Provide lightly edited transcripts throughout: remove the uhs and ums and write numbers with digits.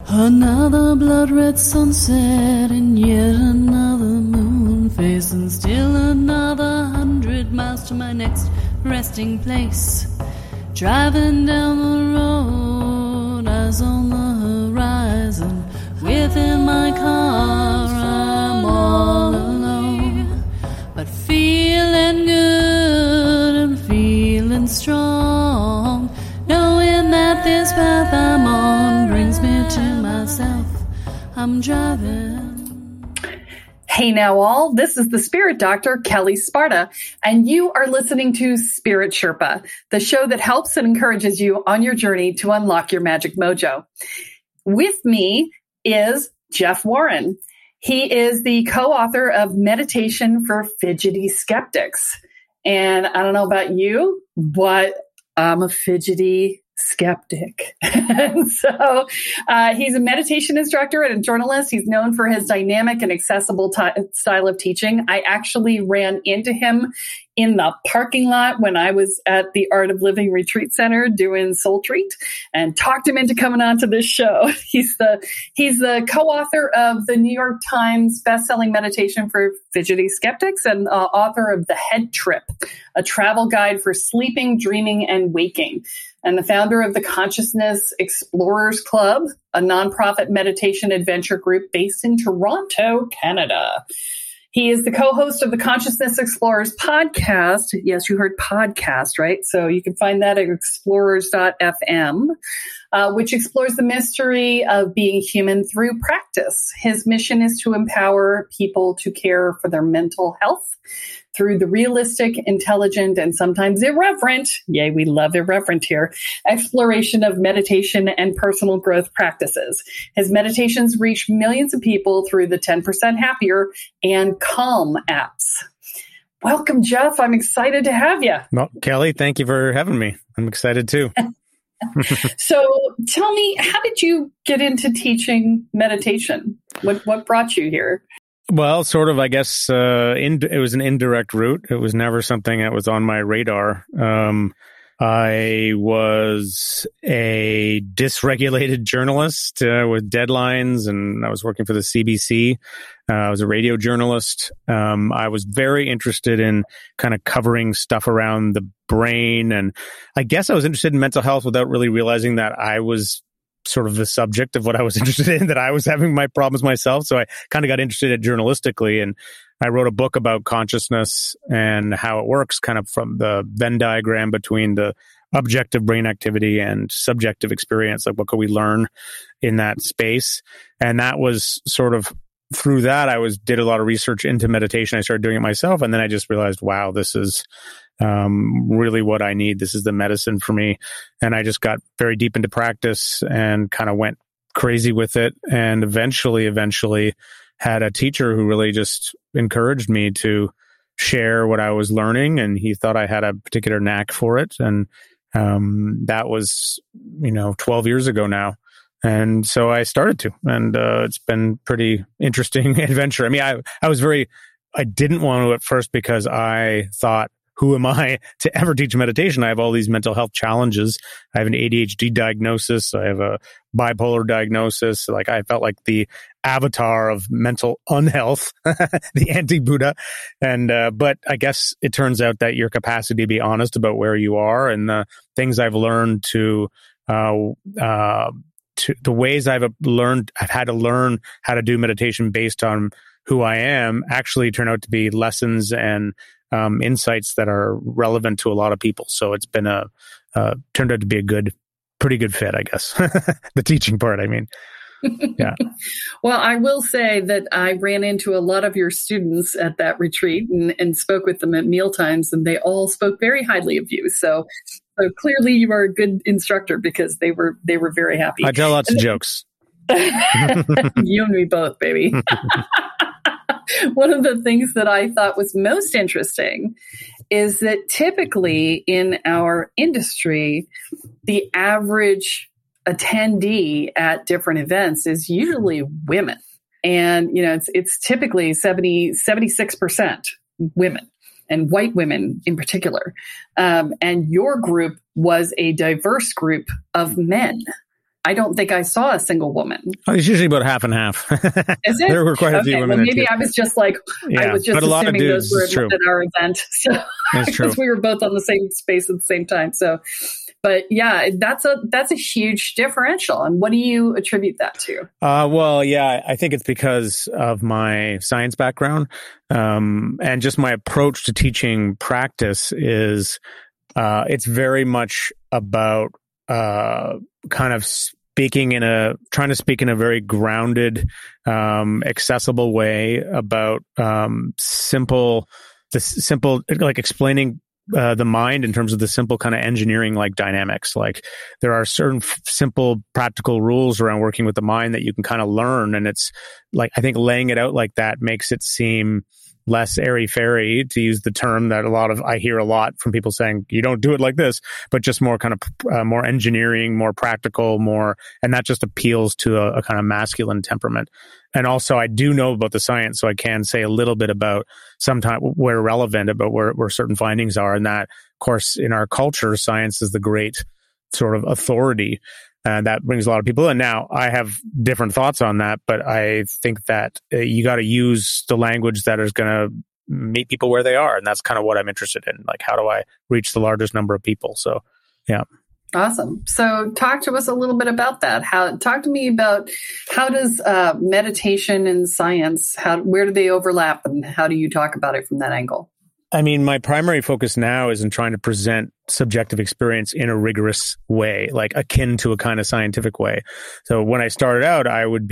Another blood-red sunset and yet another moon face, and still another 100 miles to my next resting place. Driving down the road, eyes on the horizon. Within my car, I'm all alone, but feeling good and feeling strong, knowing that this path I'm on brings me to myself. I'm driving. Hey now all, this is the Spirit Doctor, Kelly Sparta, and you are listening to Spirit Sherpa, the show that helps and encourages you on your journey to unlock your magic mojo. With me is Jeff Warren. He is the co-author of Meditation for Fidgety Skeptics. And I don't know about you, but I'm a fidgety skeptic. So he's a meditation instructor and a journalist. He's known for his dynamic and accessible style of teaching. I actually ran into him in the parking lot when I was at the Art of Living Retreat Center doing Soul Treat, and talked him into coming on to this show. He's the co-author of the New York Times bestselling Meditation for Fidgety Skeptics and author of The Head Trip, a travel guide for sleeping, dreaming, and waking, and the founder of the Consciousness Explorers Club, a nonprofit meditation adventure group based in Toronto, Canada. He is the co-host of the Consciousness Explorers podcast. Yes, you heard podcast, right? So you can find that at explorers.fm, which explores the mystery of being human through practice. His mission is to empower people to care for their mental health through the realistic, intelligent, and sometimes irreverent, yay, we love irreverent here, exploration of meditation and personal growth practices. His meditations reach millions of people through the 10% Happier and Calm apps. Welcome, Jeff. I'm excited to have you. Well, Kelly, thank you for having me. I'm excited too. So tell me, how did you get into teaching meditation? What brought you here? Well, sort of, I guess, it was an indirect route. It was never something that was on my radar. I was a dysregulated journalist with deadlines, and I was working for the CBC. I was a radio journalist. I was very interested in kind of covering stuff around the brain, and I guess I was interested in mental health without really realizing that I was sort of the subject of what I was interested in, that I was having my problems myself. So I kind of got interested in journalistically, and I wrote a book about consciousness and how it works, kind of from the Venn diagram between the objective brain activity and subjective experience. Like, what could we learn in that space? And that was sort of through that, did a lot of research into meditation. I started doing it myself. And then I just realized, wow, this is really what I need. This is the medicine for me. And I just got very deep into practice and kind of went crazy with it. And eventually had a teacher who really just encouraged me to share what I was learning. And he thought I had a particular knack for it. And that was, 12 years ago now. And so I started to, and it's been pretty interesting adventure. I mean, I didn't want to at first because I thought, who am I to ever teach meditation? I have all these mental health challenges. I have an ADHD diagnosis. I have a bipolar diagnosis. Like, I felt like the avatar of mental unhealth, the anti-Buddha. And, but I guess it turns out that your capacity to be honest about where you are and the things I've learned the ways I've had to learn how to do meditation based on who I am actually turn out to be lessons and insights that are relevant to a lot of people. So it's been turned out to be a pretty good fit, I guess. The teaching part, I mean. Yeah. Well, I will say that I ran into a lot of your students at that retreat and spoke with them at mealtimes, and they all spoke very highly of you. So clearly you are a good instructor, because they were very happy. I tell lots of jokes. You and me both, baby. One of the things that I thought was most interesting is that typically in our industry, the average attendee at different events is usually women. And, it's typically 76% women, and white women in particular. And your group was a diverse group of men. I don't think I saw a single woman. Oh, it's usually about half and half. Is it? There were quite a few women. Well, maybe I was just like, I was just assuming those were at our event. So that's true. Because we were both on the same space at the same time. So, but yeah, that's a huge differential. And what do you attribute that to? Well, yeah, I think it's because of my science background, and just my approach to teaching practice is, it's very much about kind of trying to speak in a very grounded, accessible way about simple, like explaining the mind in terms of the simple kind of engineering like dynamics. Like there are certain simple practical rules around working with the mind that you can kind of learn, and it's like I think laying it out like that makes it seem less airy-fairy, to use the term that I hear a lot from people saying, you don't do it like this, but just more kind of more engineering, more practical, and that just appeals to a kind of masculine temperament. And also I do know about the science, so I can say a little bit about sometimes where relevant about where certain findings are. And that, of course, in our culture, science is the great sort of authority. And that brings a lot of people in. Now, I have different thoughts on that, but I think that you got to use the language that is going to meet people where they are. And that's kind of what I'm interested in. Like, how do I reach the largest number of people? So, yeah. Awesome. So talk to us a little bit about that. Talk to me about how does meditation and science, where do they overlap, and how do you talk about it from that angle? I mean, my primary focus now is in trying to present subjective experience in a rigorous way, like akin to a kind of scientific way. So when I started out, I would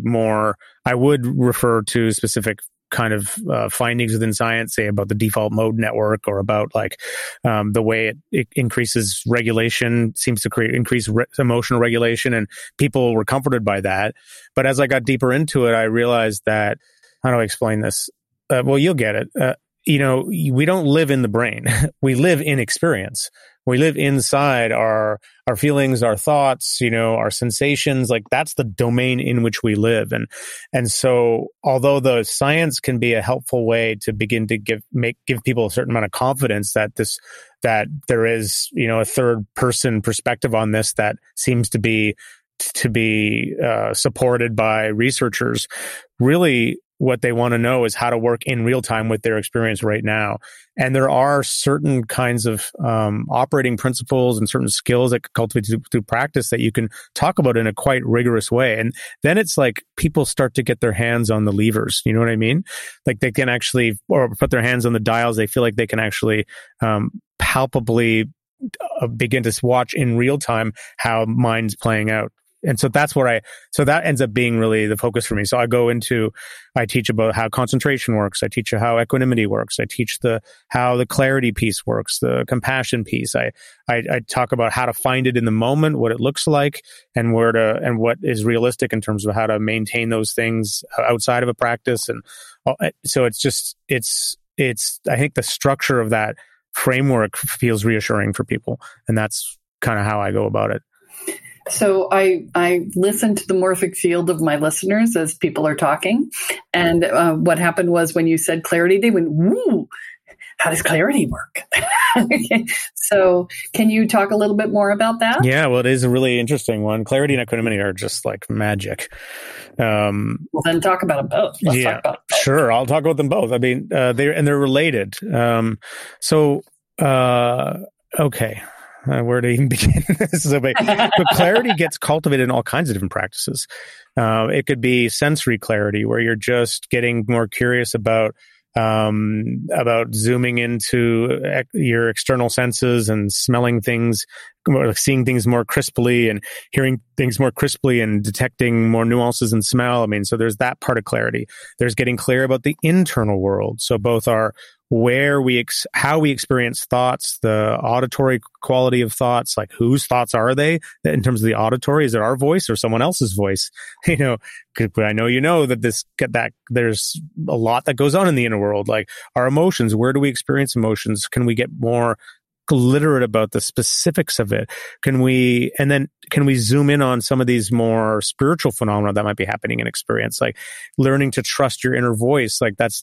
refer to specific kind of findings within science, say about the default mode network, or about like the way it increases regulation, seems to increase emotional regulation, and people were comforted by that. But as I got deeper into it, I realized that, how do I explain this? Well, you'll get it. We don't live in the brain. We live in experience. We live inside our feelings, our thoughts, our sensations. Like that's the domain in which we live. And so although the science can be a helpful way to begin to give people a certain amount of confidence that there is, a third person perspective on this that seems to be supported by researchers, really what they want to know is how to work in real time with their experience right now. And there are certain kinds of operating principles and certain skills that cultivate through practice that you can talk about in a quite rigorous way. And then it's like people start to get their hands on the levers. You know what I mean? Like they can actually, or put their hands on the dials. They feel like they can actually palpably begin to watch in real time how mind's playing out. And so so that ends up being really the focus for me. So I teach about how concentration works. I teach how equanimity works. I teach how the clarity piece works, the compassion piece. I talk about how to find it in the moment, what it looks like, and what is realistic in terms of how to maintain those things outside of a practice. And so I think the structure of that framework feels reassuring for people. And that's kind of how I go about it. So I listen to the morphic field of my listeners as people are talking. And what happened was when you said clarity, they went, woo, how does clarity work? Okay. So can you talk a little bit more about that? Yeah, well, it is a really interesting one. Clarity and equanimity are just like magic. Well, then talk about them both. Let's talk about both. Sure. I'll talk about them both. I mean, they're related. Okay. Where to even begin? So clarity gets cultivated in all kinds of different practices. It could be sensory clarity, where you're just getting more curious about zooming into your external senses and smelling things, seeing things more crisply and hearing things more crisply and detecting more nuances in smell. I mean, so there's that part of clarity. There's getting clear about the internal world. So both are how we experience thoughts, the auditory quality of thoughts, like whose thoughts are they in terms of the auditory? Is it our voice or someone else's voice? I know that there's a lot that goes on in the inner world, like our emotions. Where do we experience emotions? Can we get more literate about the specifics of it? Can we zoom in on some of these more spiritual phenomena that might be happening in experience, like learning to trust your inner voice? Like it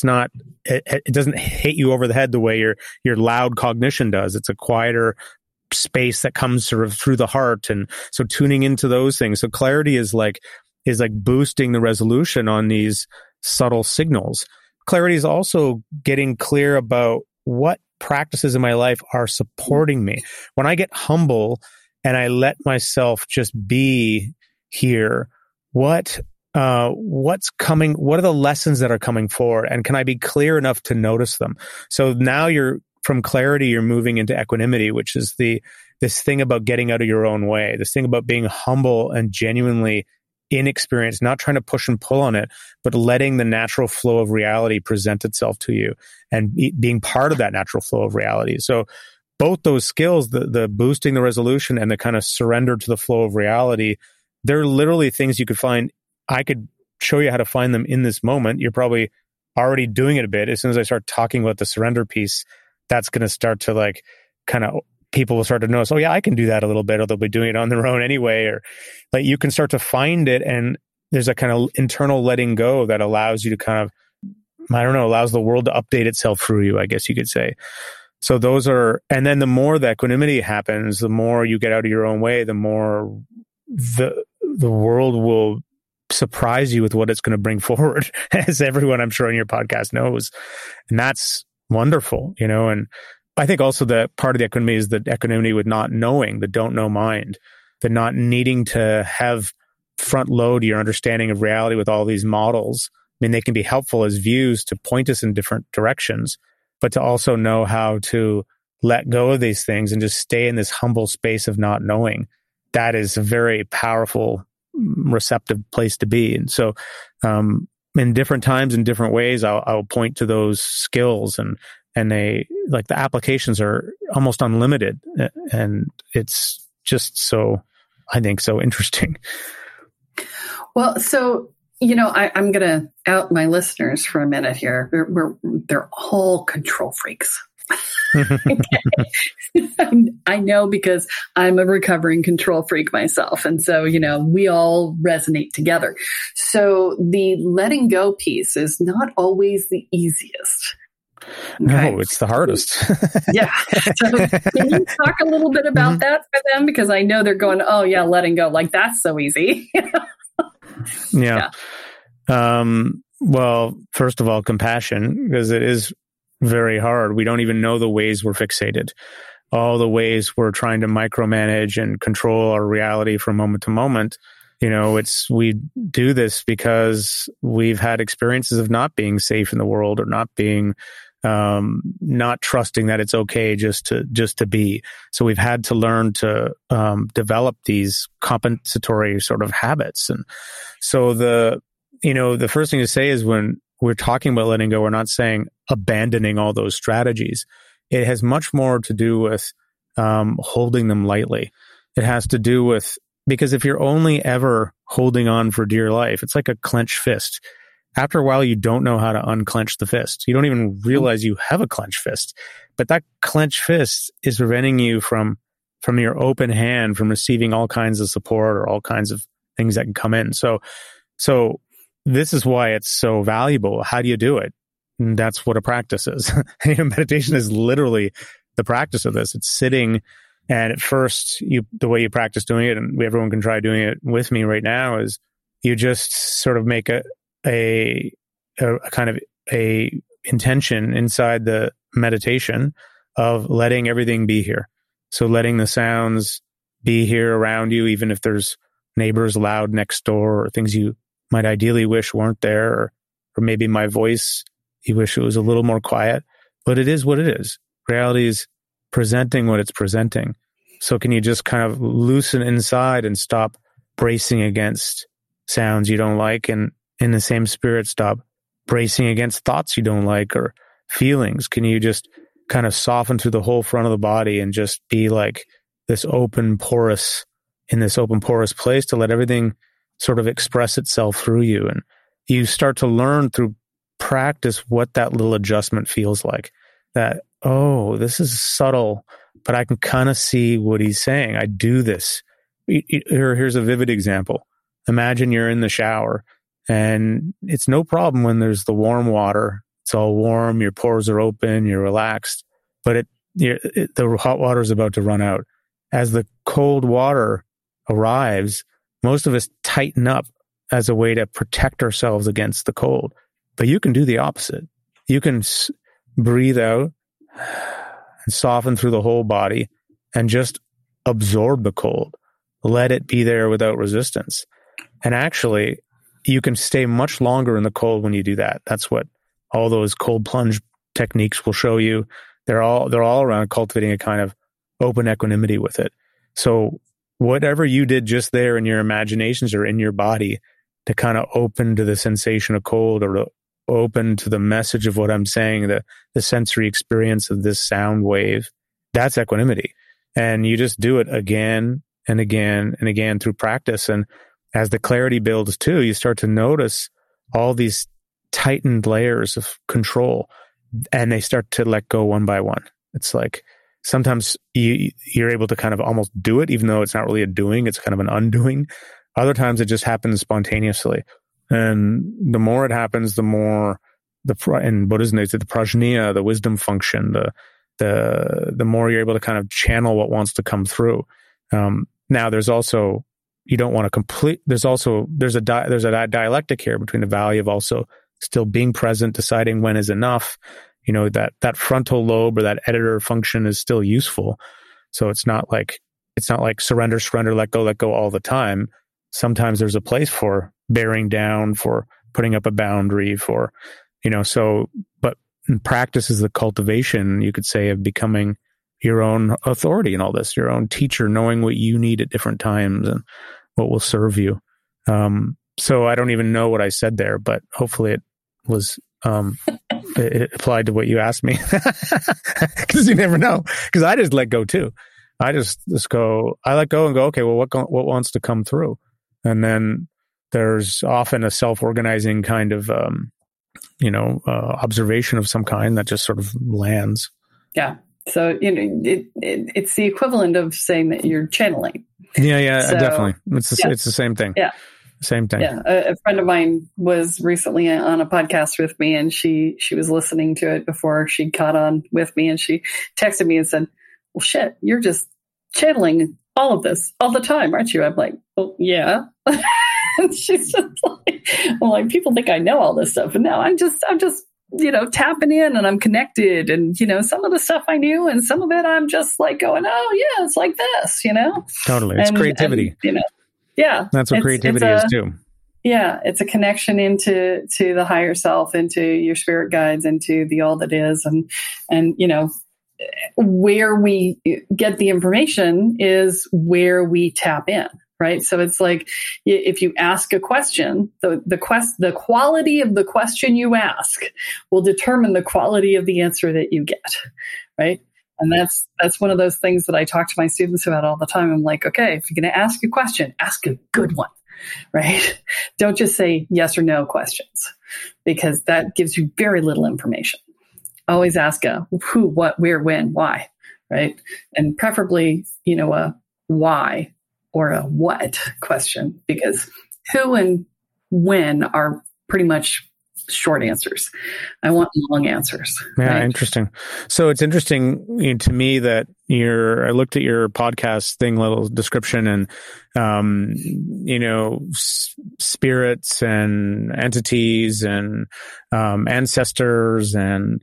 doesn't hit you over the head the way your loud cognition does. It's a quieter space that comes sort of through the heart. And so tuning into those things. So clarity is like boosting the resolution on these subtle signals. Clarity is also getting clear about what practices in my life are supporting me. When I get humble and I let myself just be here, what's coming? What are the lessons that are coming forward? And can I be clear enough to notice them? So now from clarity, you're moving into equanimity, which is this thing about getting out of your own way, this thing about being humble and genuinely inexperienced, not trying to push and pull on it, but letting the natural flow of reality present itself to you and being part of that natural flow of reality. So both those skills, the boosting the resolution and the kind of surrender to the flow of reality, they're literally things you could find. I could show you how to find them in this moment. You're probably already doing it a bit. As soon as I start talking about the surrender piece, that's going to start to like kind of, people will start to notice, oh yeah, I can do that a little bit, or they'll be doing it on their own anyway. Or like you can start to find it, and there's a kind of internal letting go that allows you to kind of, allows the world to update itself through you, I guess you could say. So those are, and then the more the equanimity happens, the more you get out of your own way, the more the world will surprise you with what it's going to bring forward, as everyone I'm sure on your podcast knows. And that's wonderful, and I think also that part of the equanimity is the equanimity with not knowing, the don't know mind, the not needing to have front load your understanding of reality with all these models. I mean, they can be helpful as views to point us in different directions, but to also know how to let go of these things and just stay in this humble space of not knowing. That is a very powerful, receptive place to be. And so, in different times, in different ways, I'll point to those skills, and they, like, the applications are almost unlimited, and it's just so, I think, so interesting. Well, so, I'm going to out my listeners for a minute here. They're all control freaks. I know, because I'm a recovering control freak myself. And so, we all resonate together. So the letting go piece is not always the easiest. Okay. No, it's the hardest. Yeah. So can you talk a little bit about that for them? Because I know they're going, oh yeah, letting go. Like, that's so easy. Yeah. Well, first of all, compassion, because it is very hard. We don't even know the ways we're fixated, all the ways we're trying to micromanage and control our reality from moment to moment. We do this because we've had experiences of not being safe in the world, or not being, not trusting that it's okay just to be. So we've had to learn to develop these compensatory sort of habits. And so the first thing to say is, when we're talking about letting go, we're not saying abandoning all those strategies. It has much more to do with holding them lightly. It has to do with, because if you're only ever holding on for dear life, it's like a clenched fist. After a while, you don't know how to unclench the fist. You don't even realize you have a clenched fist. But that clenched fist is preventing you from your open hand from receiving all kinds of support or all kinds of things that can come in. So this is why it's so valuable. How do you do it? And that's what a practice is. Meditation is literally the practice of this. It's sitting, and at first, the way you practice doing it, and everyone can try doing it with me right now, is you just sort of make a kind of a intention inside the meditation of letting everything be here. So letting the sounds be here around you, even if there's neighbors loud next door, or things you might ideally wish weren't there, or maybe my voice, you wish it was a little more quiet, but it is what it is. Reality is presenting what it's presenting. So can you just kind of loosen inside and stop bracing against sounds you don't like, and in the same spirit, stop bracing against thoughts you don't like or feelings? Can you just kind of soften through the whole front of the body and just be like this open porous place to let everything sort of express itself through you? And you start to learn through practice what that little adjustment feels like. That, oh, this is subtle, but I can kind of see what he's saying. I do this. Here's a vivid example. Imagine you're in the shower, and it's no problem when there's the warm water. It's all warm, your pores are open, you're relaxed, but the hot water is about to run out. as the cold water arrives, most of us tighten up as a way to protect ourselves against the cold. But you can do the opposite. You can breathe out and soften through the whole body and just absorb the cold. Let it be there without resistance. And actually, you can stay much longer in the cold when you do that. That's what all those cold plunge techniques will show you. They're all around cultivating a kind of open equanimity with it. So whatever you did just there in your imaginations or in your body to kind of open to the sensation of cold, or to open to the message of what I'm saying, the sensory experience of this sound wave, that's equanimity. And you just do it again and again and again through practice. And as the clarity builds too, you start to notice all these tightened layers of control, and they start to let go one by one. It's like sometimes you're able to kind of almost do it, even though it's not really a doing, it's kind of an undoing. Other times it just happens spontaneously. And the more it happens, the more in Buddhism, they say the prajna, the wisdom function, the more you're able to kind of channel what wants to come through. Now there's also, you don't want to complete, there's a dialectic here between the value of also still being present, deciding when is enough. You know, that frontal lobe or that editor function is still useful. So it's not like surrender, let go all the time. Sometimes there's a place for bearing down, for putting up a boundary, for, but in practice is the cultivation, you could say, of becoming your own authority in all this, your own teacher, knowing what you need at different times and what will serve you. So I don't even know what I said there, but hopefully it was, it applied to what you asked me, because you never know. Because I just let go too. I just go. I let go and go. Okay, well, what wants to come through? And then there's often a self-organizing kind of, observation of some kind that just sort of lands. Yeah. So it's the equivalent of saying that you're channeling. Yeah, so, definitely. It's the same thing. Yeah. Same thing. Yeah. A friend of mine was recently on a podcast with me, and she was listening to it before she caught on with me, and she texted me and said, well, shit, you're just channeling all of this all the time, aren't you? I'm like, well, yeah. And she's just like, people think I know all this stuff. And no, I'm just, tapping in, and I'm connected. And, some of the stuff I knew, and some of it I'm just like going, oh yeah, it's like this, Totally. It's creativity. Yeah. That's what creativity is too. Yeah. It's a connection into the higher self, into your spirit guides, into the all that is. And, where we get the information is where we tap in. Right. So it's like, if you ask a question, the quality of the question you ask will determine the quality of the answer that you get. Right. And that's one of those things that I talk to my students about all the time. I'm like, okay, if you're going to ask a question, ask a good one. Right. Don't just say yes or no questions, because that gives you very little information. Always ask a who, what, where, when, why. Right. And preferably, a why or a what question, because who and when are pretty much short answers. I want long answers. Yeah, right? Interesting. So it's interesting to me that I looked at your podcast thing, little description, and, spirits and entities and ancestors and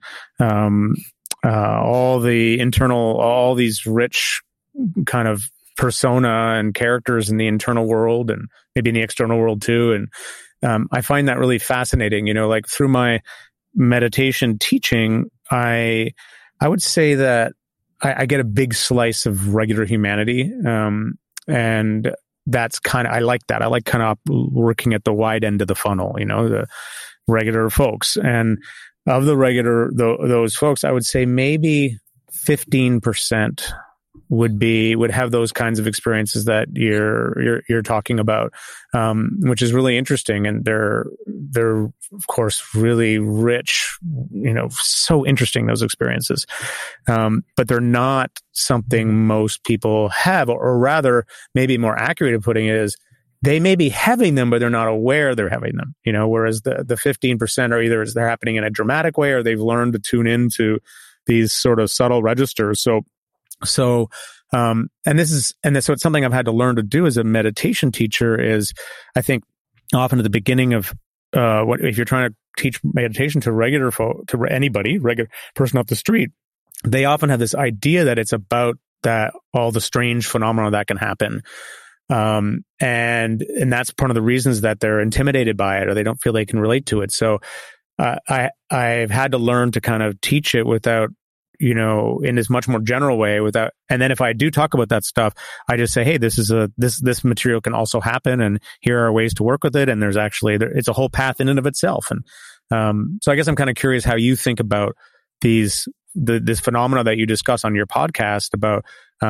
all these rich kind of persona and characters in the internal world and maybe in the external world too. And I find that really fascinating. Like through my meditation teaching, I would say that I get a big slice of regular humanity. And that's I like that. I like kind of working at the wide end of the funnel, the regular folks. And of those folks, I would say maybe 15% would have those kinds of experiences that you're talking about, which is really interesting. And they're of course really rich, so interesting, those experiences. But they're not something most people have, or rather, maybe more accurate of putting it is, they may be having them, but they're not aware they're having them, whereas the 15% are either they're happening in a dramatic way, or they've learned to tune into these sort of subtle registers. So So it's something I've had to learn to do as a meditation teacher is, I think often at the beginning of if you're trying to teach meditation to anybody, regular person off the street, they often have this idea that it's about that all the strange phenomena that can happen. And that's one of the reasons that they're intimidated by it, or they don't feel they can relate to it. So, I've had to learn to kind of teach it without, in this much more general way and then if I do talk about that stuff, I just say, hey, this material can also happen, and here are ways to work with it. And there's actually, it's a whole path in and of itself. And, so I guess I'm kind of curious how you think about this phenomena that you discuss on your podcast about,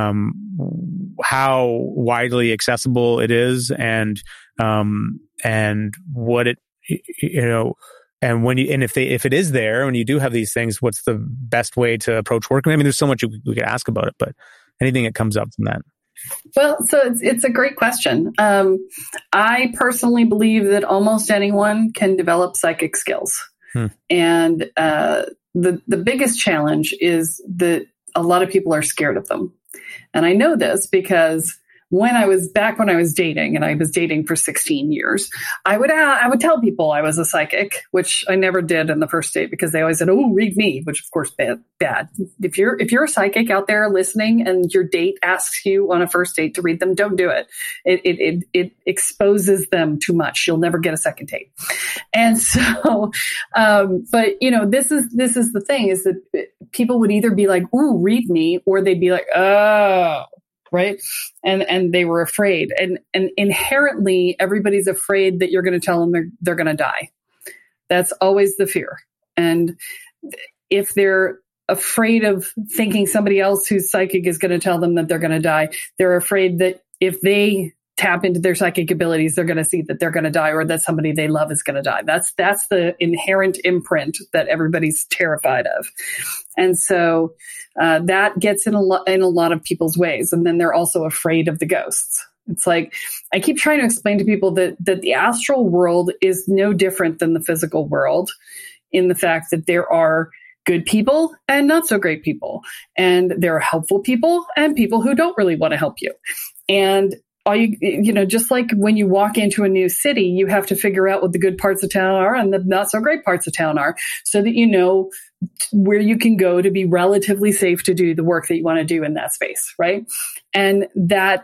how widely accessible it is and what it, and if it is there, when you do have these things, what's the best way to approach work? I mean, there's so much we could ask about it, but anything that comes up from that. Well, so it's a great question. I personally believe that almost anyone can develop psychic skills. And the biggest challenge is that a lot of people are scared of them. And I know this because when I was dating, and I was dating for 16 years, I would tell people I was a psychic, which I never did in the first date because they always said, "Oh, read me," which of course bad. If you're a psychic out there listening and your date asks you on a first date to read them, don't do it. It exposes them too much. You'll never get a second date. And so, but this is the thing, is that people would either be like, "Ooh, read me," or they'd be like, "Oh." Right. And they were afraid. And inherently, everybody's afraid that you're going to tell them they're going to die. That's always the fear. And if they're afraid of thinking somebody else who's psychic is going to tell them that they're going to die, they're afraid that if they tap into their psychic abilities, they're going to see that they're going to die, or that somebody they love is going to die. That's the inherent imprint that everybody's terrified of. And so that gets in a lot of people's ways. And then they're also afraid of the ghosts. It's like, I keep trying to explain to people that the astral world is no different than the physical world, in the fact that there are good people and not so great people. And there are helpful people and people who don't really want to help you. And just like when you walk into a new city, you have to figure out what the good parts of town are and the not so great parts of town are, so that you know where you can go to be relatively safe to do the work that you want to do in that space, right? And that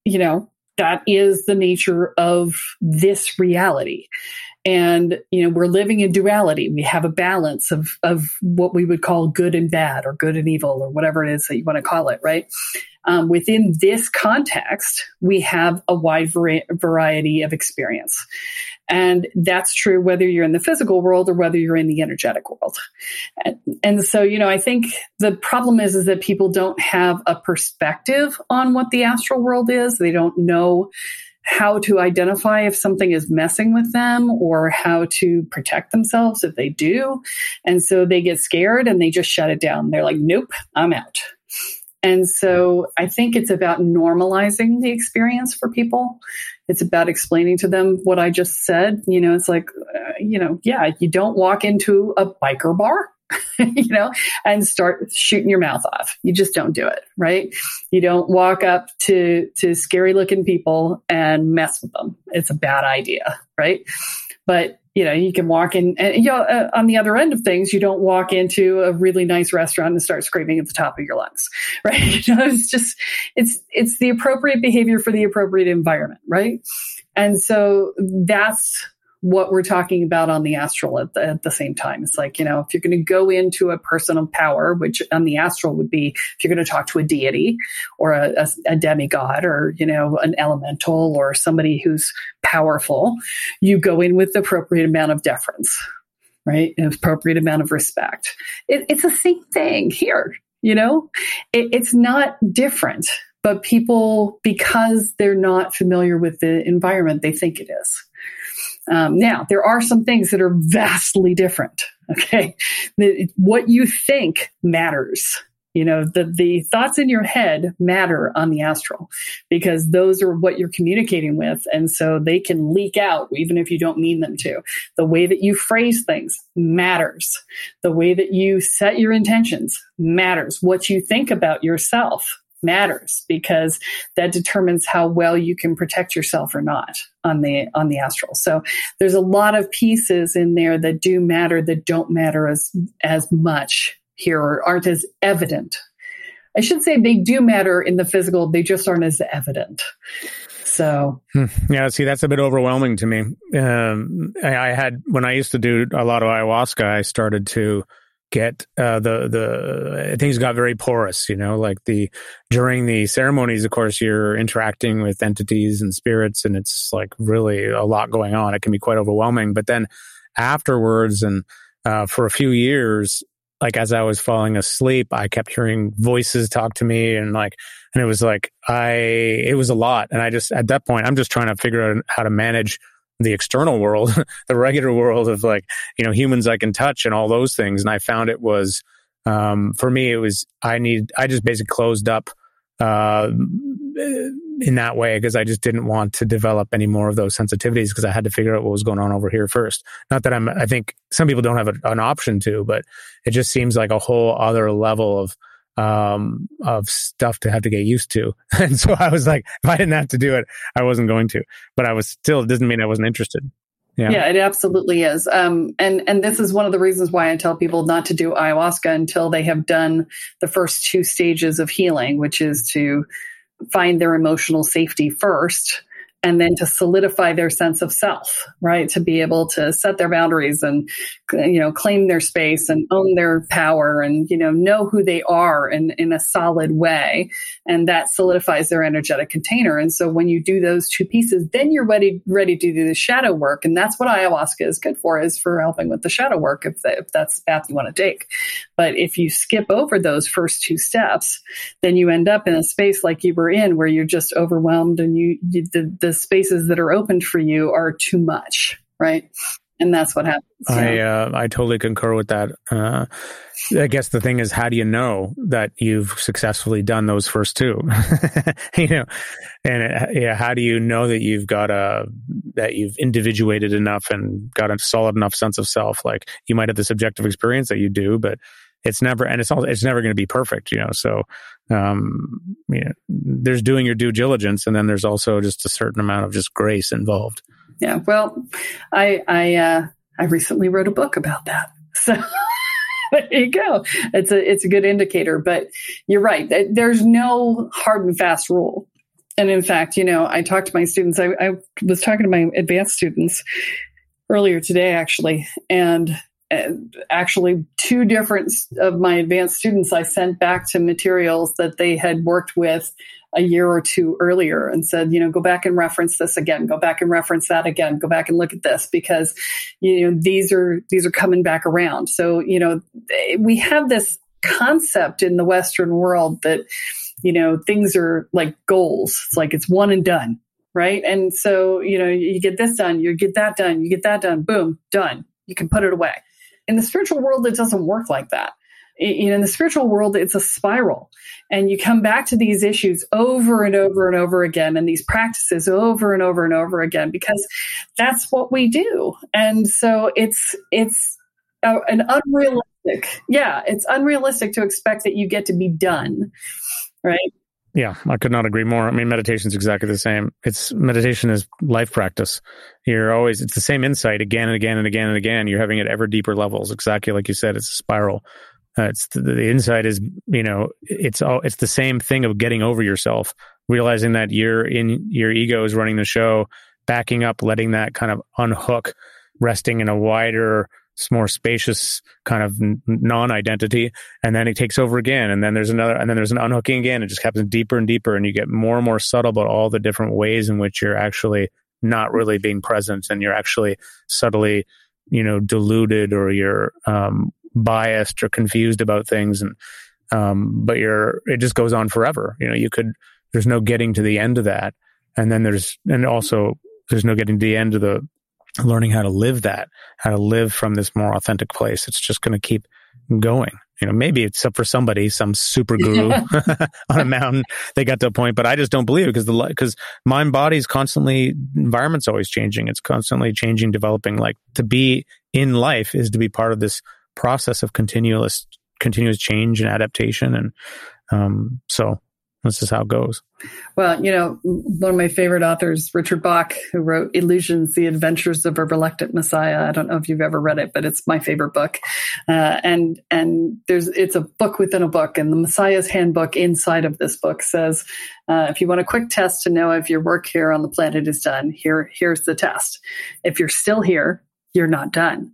is the nature of this reality. And, we're living in duality. We have a balance of what we would call good and bad, or good and evil, or whatever it is that you want to call it, right? Within this context, we have a wide variety of experience. And that's true whether you're in the physical world or whether you're in the energetic world. And so, I think the problem is that people don't have a perspective on what the astral world is. They don't know how to identify if something is messing with them, or how to protect themselves if they do. And so they get scared and they just shut it down. They're like, nope, I'm out. And so I think it's about normalizing the experience for people. It's about explaining to them what I just said. It's like, you don't walk into a biker bar, and start shooting your mouth off. You just don't do it, right? You don't walk up to scary looking people and mess with them. It's a bad idea, right? But you can walk in, and on the other end of things, you don't walk into a really nice restaurant and start screaming at the top of your lungs, right? It's the appropriate behavior for the appropriate environment, right? And so that's what we're talking about on the astral at the same time. It's like, if you're going to go into a person of power, which on the astral would be if you're going to talk to a deity or a demigod, or, an elemental, or somebody who's powerful, you go in with the appropriate amount of deference, right? An appropriate amount of respect. It's the same thing here, it's not different, but people, because they're not familiar with the environment, they think it is. Now, there are some things that are vastly different. Okay. What you think matters. The thoughts in your head matter on the astral, because those are what you're communicating with. And so they can leak out even if you don't mean them to. The way that you phrase things matters. The way that you set your intentions matters. What you think about yourself matters, because that determines how well you can protect yourself or not on the astral. So there's a lot of pieces in there that do matter, that don't matter as much here, or aren't as evident. I should say they do matter in the physical, they just aren't as evident. So yeah, see, that's a bit overwhelming to me. I had, when I used to do a lot of ayahuasca, I started to get the things got very porous, like during the ceremonies, of course, you're interacting with entities and spirits, and it's like really a lot going on. It can be quite overwhelming. But then afterwards, and for a few years, like as I was falling asleep, I kept hearing voices talk to me, and it was like it was a lot. And I just, at that point, I'm just trying to figure out how to manage the external world, the regular world of humans I can touch and all those things. And I found it was, for me, it was, I just basically closed up, in that way, because I just didn't want to develop any more of those sensitivities, because I had to figure out what was going on over here first. Not that I think some people don't have an option to, but it just seems like a whole other level of stuff to have to get used to. And so I was like, if I didn't have to do it, I wasn't going to, but I was still, it doesn't mean I wasn't interested. Yeah, it absolutely is. And this is one of the reasons why I tell people not to do ayahuasca until they have done the first 2 stages of healing, which is to find their emotional safety first, and then to solidify their sense of self, right? To be able to set their boundaries and, claim their space and own their power and, know who they are in a solid way. And that solidifies their energetic container. And so when you do those 2 pieces, then you're ready to do the shadow work. And that's what ayahuasca is good for, is for helping with the shadow work, if that's the path you want to take. But if you skip over those first 2 steps, then you end up in a space like you were in, where you're just overwhelmed, and the spaces that are opened for you are too much, right? And that's what happens. I totally concur with that. I guess the thing is, how do you know that you've successfully done those first 2? How do you know that you've got that you've individuated enough and got a solid enough sense of self? Like, you might have the subjective experience that you do, but it's never going to be perfect, So, there's doing your due diligence, and then there's also just a certain amount of just grace involved. Yeah. Well, I recently wrote a book about that. So there you go. It's a good indicator, but you're right. There's no hard and fast rule. And in fact, I talk to my students. I was talking to my advanced students earlier today, actually, and actually 2 different of my advanced students I sent back to materials that they had worked with a year or 2 earlier, and said, go back and reference this again, go back and reference that again, go back and look at this, because, these are coming back around. So, we have this concept in the Western world that, things are like goals. It's like, it's one and done. Right. And so, you get this done, you get that done, you get that done, boom, done. You can put it away. In the spiritual world, it doesn't work like that. In the spiritual world, it's a spiral, and you come back to these issues over and over and over again, and these practices over and over and over again, because that's what we do. And so it's an unrealistic, it's unrealistic to expect that you get to be done, right? Yeah, I could not agree more. I mean, meditation is exactly the same. Meditation is life practice. It's the same insight again and again and again and again. You're having it ever deeper levels. Exactly like you said, it's a spiral. It's the insight is, it's the same thing of getting over yourself, realizing that your ego is running the show, backing up, letting that kind of unhook, resting in a wider, more spacious kind of non-identity, and then it takes over again, and then there's another, and then there's an unhooking again. It just happens deeper and deeper, and you get more and more subtle about all the different ways in which you're actually not really being present, and you're actually subtly, deluded, or you're biased or confused about things, and but it just goes on forever. There's no getting to the end of that, and then there's no getting to the end of the learning how to live from this more authentic place. It's just going to keep going. Maybe it's up for somebody, some super guru on a mountain, they got to a point, but I just don't believe it, because mind body is constantly, environment's always changing. It's constantly changing, developing. Like, to be in life is to be part of this process of continuous change and adaptation. And so That's just how it goes. Well, one of my favorite authors, Richard Bach, who wrote Illusions, The Adventures of a Reluctant Messiah. I don't know if you've ever read it, but it's my favorite book. And it's a book within a book. And the Messiah's Handbook inside of this book says, if you want a quick test to know if your work here on the planet is done, here's the test. If you're still here, you're not done.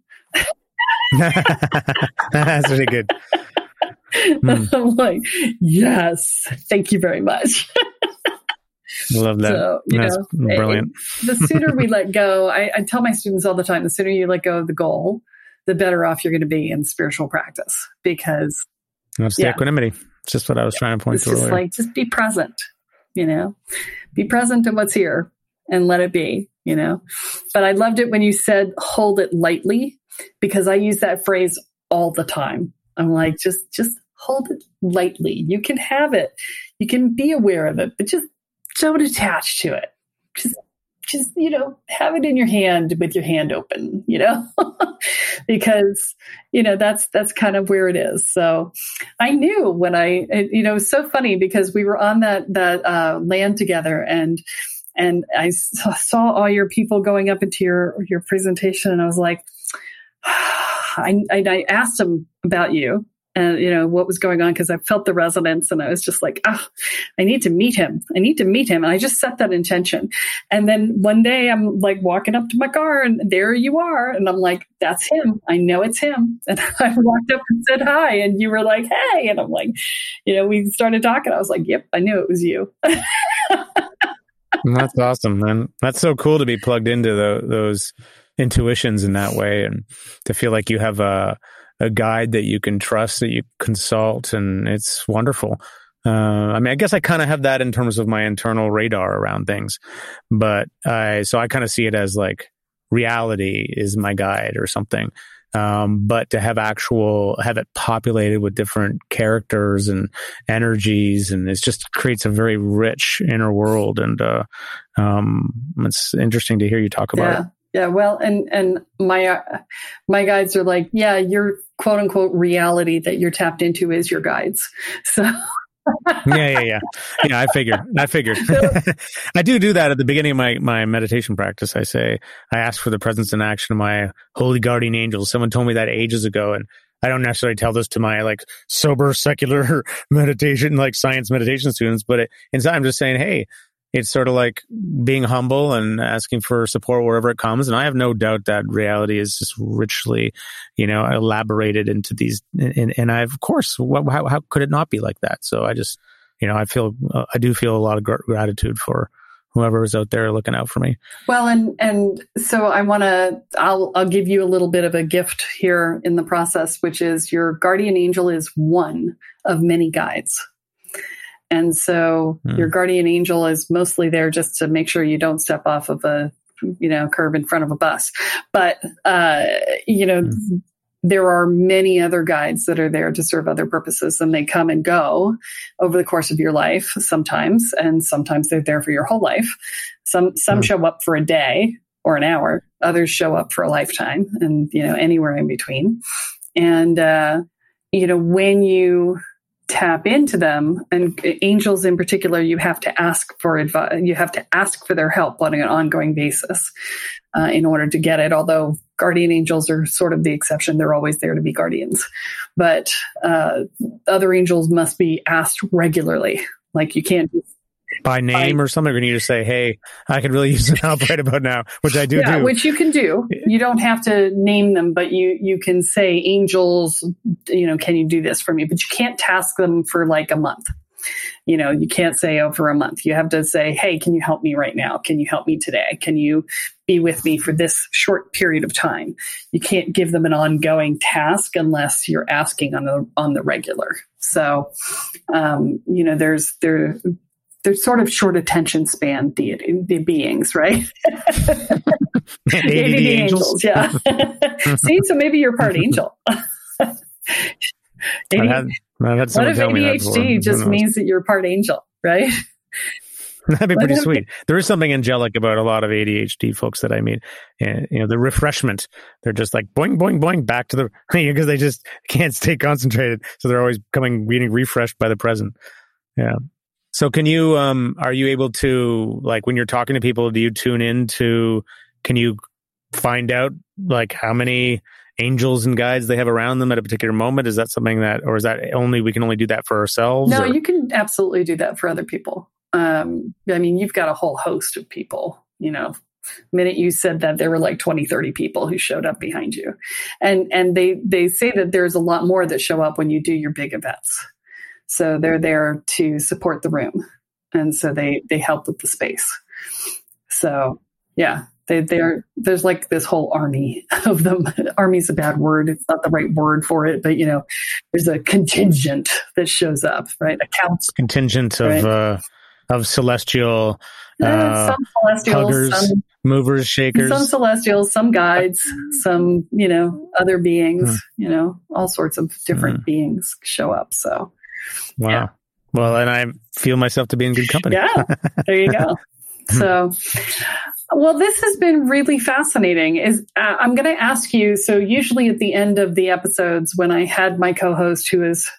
That's really good. I'm like, yes, thank you very much. Love that. So, That's brilliant. The sooner we let go, I tell my students all the time, the sooner you let go of the goal, the better off you're going to be in spiritual practice, because that's the equanimity. It's just what I was trying to point to earlier. Just be present, be present in what's here and let it be, But I loved it when you said, hold it lightly, because I use that phrase all the time. I'm like, just hold it lightly. You can have it. You can be aware of it, but just don't attach to it. Just have it in your hand with your hand open, because, that's kind of where it is. So I knew when it was so funny because we were on that land together, and I saw all your people going up into your presentation, and I was like, I asked them about you and, what was going on, because I felt the resonance, and I was just like, I need to meet him. And I just set that intention. And then one day I'm like walking up to my car, and there you are. And I'm like, that's him. I know it's him. And I walked up and said hi, and you were like, hey. And I'm like, we started talking. I was like, yep, I knew it was you. That's awesome, man. That's so cool to be plugged into those intuitions in that way, and to feel like you have a guide that you can trust, that you consult, and it's wonderful. I guess I kind of have that in terms of my internal radar around things, but I kind of see it as like reality is my guide or something. But to have it populated with different characters and energies, and it just creates a very rich inner world. And it's interesting to hear you talk about it. Yeah. Well, and my guides are like, yeah, your quote unquote reality that you're tapped into is your guides. So. Yeah. I figured. I do that at the beginning of my meditation practice. I ask for the presence and action of my holy guardian angels. Someone told me that ages ago, and I don't necessarily tell this to my like sober secular meditation, like science meditation students, but inside I'm just saying, hey, it's sort of like being humble and asking for support wherever it comes. And I have no doubt that reality is just richly, elaborated into these. And I, of course, how could it not be like that? So I just, I do feel a lot of gratitude for whoever is out there looking out for me. Well, and so I'll give you a little bit of a gift here in the process, which is your guardian angel is one of many guides. And so your guardian angel is mostly there just to make sure you don't step off of a, curb in front of a bus. But, there are many other guides that are there to serve other purposes, and they come and go over the course of your life sometimes, and sometimes they're there for your whole life. Some show up for a day or an hour. Others show up for a lifetime, and, anywhere in between. And, when you tap into them, and angels in particular, you have to ask for advice. You have to ask for their help on an ongoing basis in order to get it. Although guardian angels are sort of the exception, they're always there to be guardians. But other angels must be asked regularly. Like you can't just by name or something, or can you just say, hey, I could really use some help right about now, which I do. Which you can do. You don't have to name them, but you can say, angels, can you do this for me? But you can't task them for like a month. You can't say, for a month. You have to say, hey, can you help me right now? Can you help me today? Can you be with me for this short period of time? You can't give them an ongoing task unless you're asking on the regular. So, they're sort of short attention span the beings, right? ADD angels. Yeah. See, so maybe you're part angel. I've had someone tell me that before. ADHD just means that you're part angel, right? That'd be pretty sweet. There is something angelic about a lot of ADHD folks that I meet. And, the refreshment, they're just like boing, boing, boing back to the, because they just can't stay concentrated. So they're always being refreshed by the present. Yeah. So can you, are you able to, like, when you're talking to people, do you tune in to, can you find out like how many angels and guides they have around them at a particular moment? Is that something that, or is that we can only do that for ourselves? No, or? You can absolutely do that for other people. I mean, you've got a whole host of people, you know. The minute you said that, there were like 20, 30 people who showed up behind you. And they say that there's a lot more that show up when you do your big events. So they're there to support the room. And so they help with the space. So yeah, there's like this whole army of them. Army's a bad word. It's not the right word for it, but you know, there's a contingent that shows up, right? A council. Contingent of celestial, some celestials, huggers, some movers, shakers, some celestials, some guides, some, you know, other beings, you know, all sorts of different beings show up. So, wow. Yeah. Well, and I feel myself to be in good company. Yeah, there you go. So, well, this has been really fascinating. I'm going to ask you. So, usually at the end of the episodes, when I had my co-host who is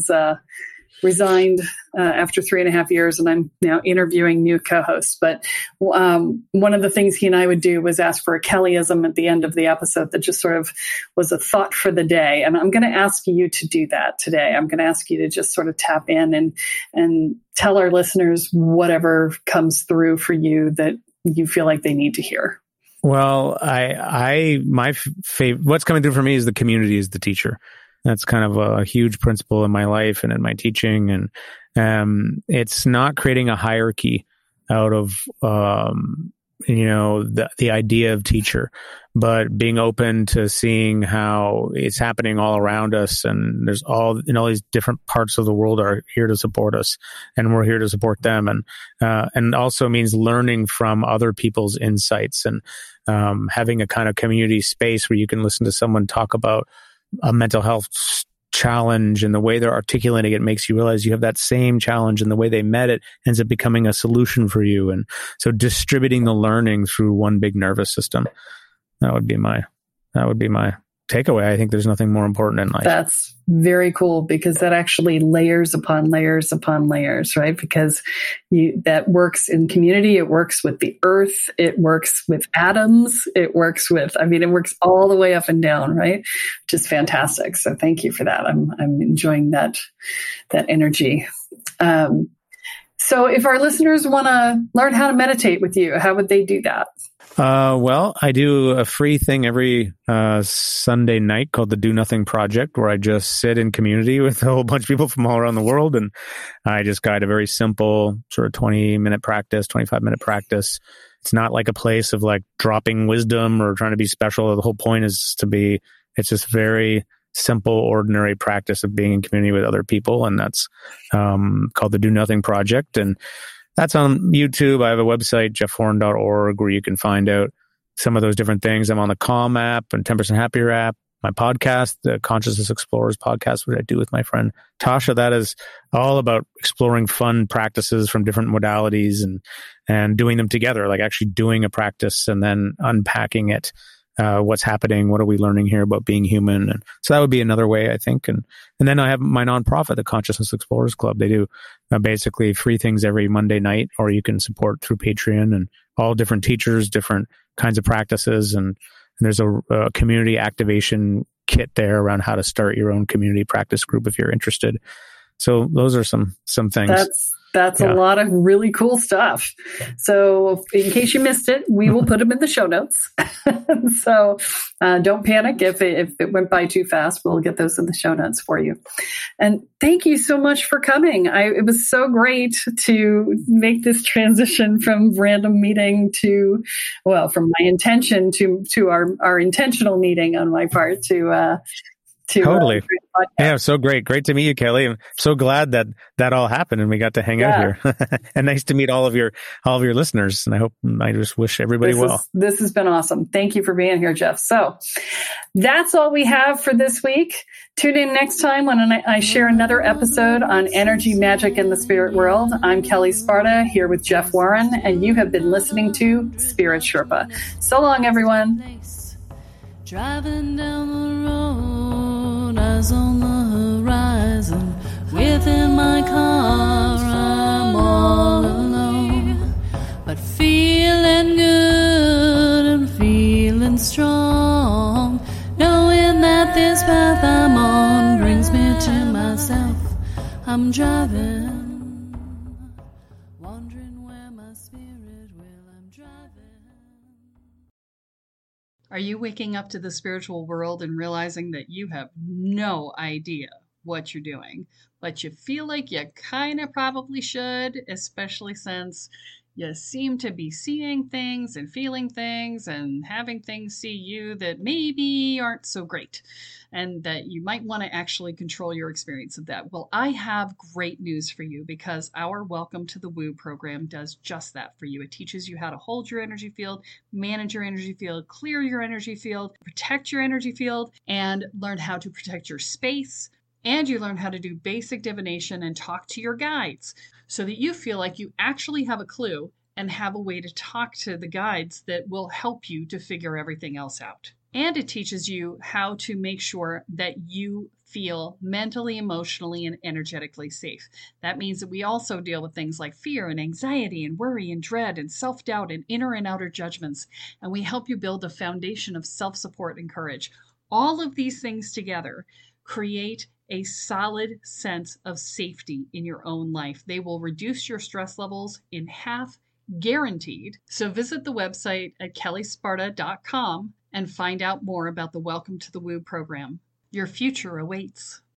resigned after 3.5 years, and I'm now interviewing new co-hosts. But one of the things he and I would do was ask for a Kellyism at the end of the episode that just sort of was a thought for the day. And I'm going to ask you to do that today. I'm going to ask you to just sort of tap in and tell our listeners whatever comes through for you that you feel like they need to hear. Well, my favorite, what's coming through for me is the community is the teacher. That's kind of a huge principle in my life and in my teaching. And it's not creating a hierarchy out of, you know, the idea of teacher, but being open to seeing how it's happening all around us. And there's all these different parts of the world are here to support us, and we're here to support them. And also means learning from other people's insights and, having a kind of community space where you can listen to someone talk about a mental health challenge, and the way they're articulating it makes you realize you have that same challenge, and the way they met it ends up becoming a solution for you. And so distributing the learning through one big nervous system, that would be my takeaway. I think there's nothing more important in life. That's very cool, because that actually layers upon layers upon layers, right? Because that works in community. It works with the earth. It works with atoms. It works all the way up and down, right? Which is fantastic. So thank you for that. I'm enjoying that energy. So if our listeners want to learn how to meditate with you, how would they do that? Well, I do a free thing every Sunday night called the Do Nothing Project, where I just sit in community with a whole bunch of people from all around the world. And I just guide a very simple sort of 20-minute practice, 25-minute practice. It's not like a place of like dropping wisdom or trying to be special. The whole point is it's just very simple, ordinary practice of being in community with other people. And that's called the Do Nothing Project. And that's on YouTube. I have a website, jeffhorn.org, where you can find out some of those different things. I'm on the Calm app and 10% Happier app. My podcast, the Consciousness Explorers podcast, which I do with my friend Tasha, that is all about exploring fun practices from different modalities and doing them together, like actually doing a practice and then unpacking it. What's happening? What are we learning here about being human? And so that would be another way, I think. And then I have my nonprofit, the Consciousness Explorers Club. They do basically free things every Monday night, or you can support through Patreon, and all different teachers, different kinds of practices. And there's a community activation kit there around how to start your own community practice group if you're interested. So those are some things. That's a lot of really cool stuff. So in case you missed it, we will put them in the show notes. So don't panic if it went by too fast. We'll get those in the show notes for you. And thank you so much for coming. It was so great to make this transition from random meeting from my intention to our intentional meeting on my part to totally. Yeah, so great to meet you, Kelly. I'm so glad that all happened and we got to hang out here. And nice to meet all of your listeners. And I just wish everybody well. This has been awesome. Thank you for being here, Jeff. So that's all we have for this week. Tune in next time when I share another episode on energy, magic, and the spirit world. I'm Kelly Sparta here with Jeff Warren, and you have been listening to Spirit Sherpa. So long, everyone. Driving down the road, eyes on the horizon. Within my car, I'm feeling good and feeling strong, knowing that this path I'm on brings me to myself. I'm driving, wondering where my spirit will. I'm driving. Are you waking up to the spiritual world and realizing that you have no idea what you're doing, but you feel like you kind of probably should, especially since you seem to be seeing things and feeling things and having things see you that maybe aren't so great, and that you might want to actually control your experience of that? Well, I have great news for you, because our Welcome to the Woo program does just that for you. It teaches you how to hold your energy field, manage your energy field, clear your energy field, protect your energy field, and learn how to protect your space. And you learn how to do basic divination and talk to your guides, so that you feel like you actually have a clue and have a way to talk to the guides that will help you to figure everything else out. And it teaches you how to make sure that you feel mentally, emotionally, and energetically safe. That means that we also deal with things like fear and anxiety and worry and dread and self-doubt and inner and outer judgments. And we help you build a foundation of self-support and courage. All of these things together create a solid sense of safety in your own life. They will reduce your stress levels in half, guaranteed. So visit the website at kellysparta.com and find out more about the Welcome to the Woo program. Your future awaits.